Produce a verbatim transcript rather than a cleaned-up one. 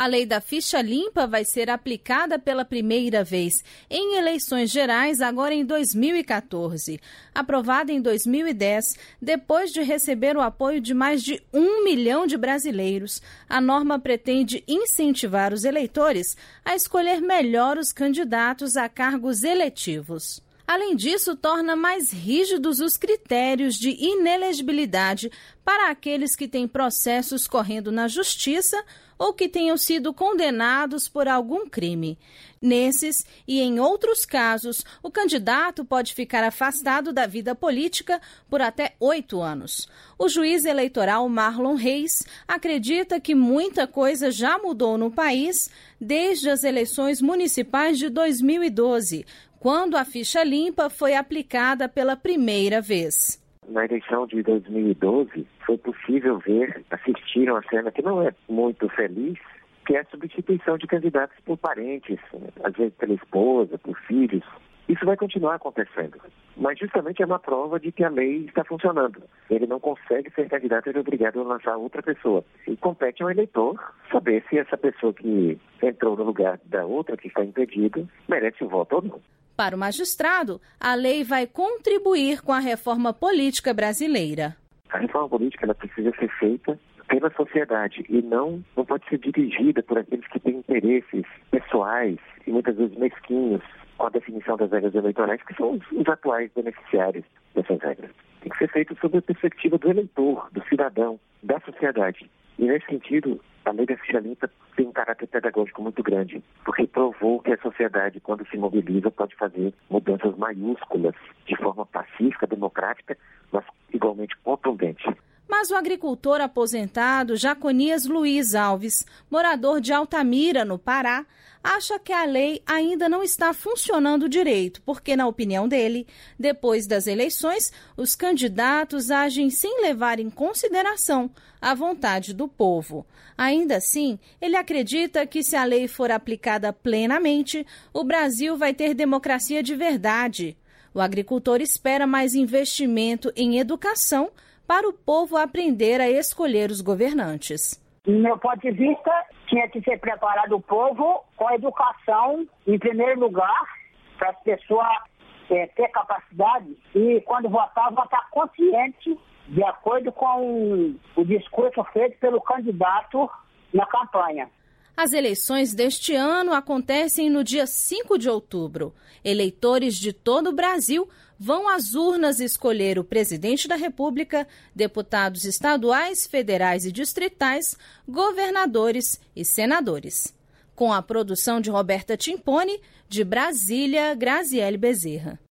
A lei da ficha limpa vai ser aplicada pela primeira vez em eleições gerais agora em dois mil e quatorze. Aprovada em dois mil e dez, depois de receber o apoio de mais de um milhão de brasileiros, a norma pretende incentivar os eleitores a escolher melhor os candidatos a cargos eletivos. Além disso, torna mais rígidos os critérios de inelegibilidade para aqueles que têm processos correndo na justiça ou que tenham sido condenados por algum crime. Nesses e em outros casos, o candidato pode ficar afastado da vida política por até oito anos. O juiz eleitoral Marlon Reis acredita que muita coisa já mudou no país desde as eleições municipais de dois mil e doze, quando a ficha limpa foi aplicada pela primeira vez. Na eleição de dois mil e doze, foi possível ver, assistir a uma cena que não é muito feliz, que é a substituição de candidatos por parentes, às vezes pela esposa, por filhos. Isso vai continuar acontecendo, mas justamente é uma prova de que a lei está funcionando. Ele não consegue ser candidato, ele é obrigado a lançar outra pessoa. E compete ao eleitor saber se essa pessoa que entrou no lugar da outra, que está impedida, merece o voto ou não. Para o magistrado, a lei vai contribuir com a reforma política brasileira. A reforma política ela precisa ser feita pela sociedade e não, não pode ser dirigida por aqueles que têm interesses pessoais e muitas vezes mesquinhos com a definição das regras eleitorais, que são os, os atuais beneficiários dessas regras. Tem que ser feito sob a perspectiva do eleitor, do cidadão, da sociedade. E nesse sentido, a lei da ficha limpa tem um caráter pedagógico muito grande, porque provou que a sociedade, quando se mobiliza, pode fazer mudanças maiúsculas, de forma pacífica, democrática, mas igualmente contundente. Mas o agricultor aposentado Jaconias Luiz Alves, morador de Altamira, no Pará, acha que a lei ainda não está funcionando direito, porque, na opinião dele, depois das eleições, os candidatos agem sem levar em consideração a vontade do povo. Ainda assim, ele acredita que, se a lei for aplicada plenamente, o Brasil vai ter democracia de verdade. O agricultor espera mais investimento em educação para o povo aprender a escolher os governantes. Do meu ponto de vista, tinha que ser preparado o povo com educação, em primeiro lugar, para as pessoas é, ter capacidade e, quando votar, votar consciente, de acordo com o discurso feito pelo candidato na campanha. As eleições deste ano acontecem no dia cinco de outubro. Eleitores de todo o Brasil vão às urnas escolher o presidente da República, deputados estaduais, federais e distritais, governadores e senadores. Com a produção de Roberta Timpone, de Brasília, Graziele Bezerra.